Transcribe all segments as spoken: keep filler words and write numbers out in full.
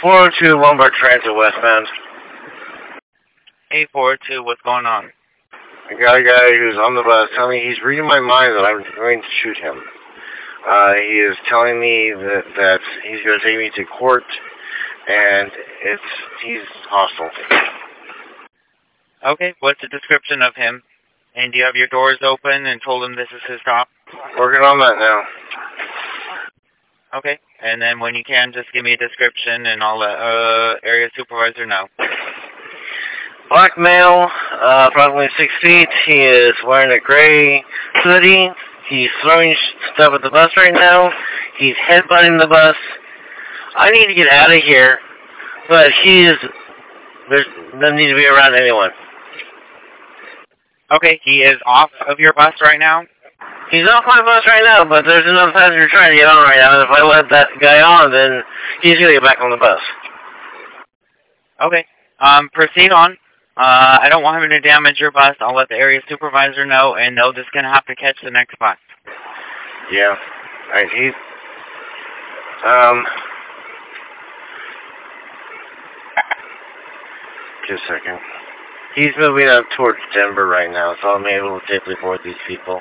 four oh two Lombard Transit westbound. eight four two, what's going on? I got a guy who's on the bus telling me he's reading my mind that I'm going to shoot him. Uh, he is telling me that, that he's going to take me to court, and it's he's hostile. Okay, what's the description of him? And do you have your doors open and told him this is his stop? Working on that now. Okay, and then when you can, just give me a description and I'll let uh, area supervisor know. Black male, uh, approximately six feet. He is wearing a gray hoodie. He's throwing stuff at the bus right now. He's headbutting the bus. I need to get out of here, but he's there doesn't need to be around anyone. Okay, he is off of your bus right now? He's off my bus right now, but there's another passenger trying to get on right now, and if I let that guy on, then he's going to get back on the bus. Okay, um, proceed on. Uh, I don't want him to damage your bus. I'll let the area supervisor know, and they're just going to have to catch the next bus. Yeah. Alright, he's... Um... Just a second. He's moving up towards Denver right now, so I'm able to safely board these people.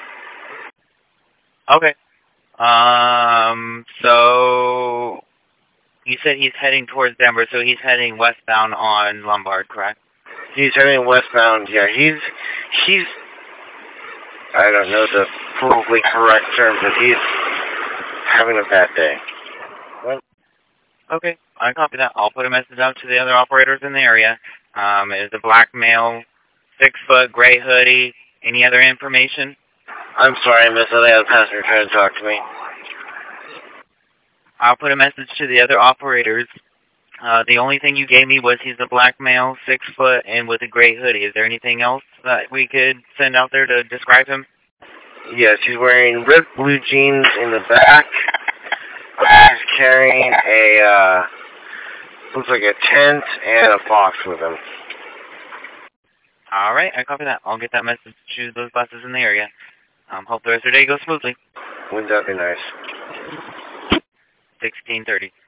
Okay. Um, so... You said he's heading towards Denver, so he's heading westbound on Lombard, correct? He's heading westbound, yeah. He's... He's... I don't know the politically correct term, but he's having a bad day. What? Okay, I copy that. I'll put a message out to the other operators in the area. Um, is a black male, six foot, gray hoodie. Any other information? I'm sorry, I missed that. I had a passenger trying to talk to me. I'll put a message to the other operators. Uh, the only thing you gave me was he's a black male, six foot, and with a gray hoodie. Is there anything else that we could send out there to describe him? Yes, he's wearing ripped blue jeans in the back. He's carrying a, uh, looks like a tent and a box with him. All right, I copy that. I'll get that message to those buses in the area. Um, hope the rest of your day goes smoothly. Wouldn't that be nice? sixteen thirty.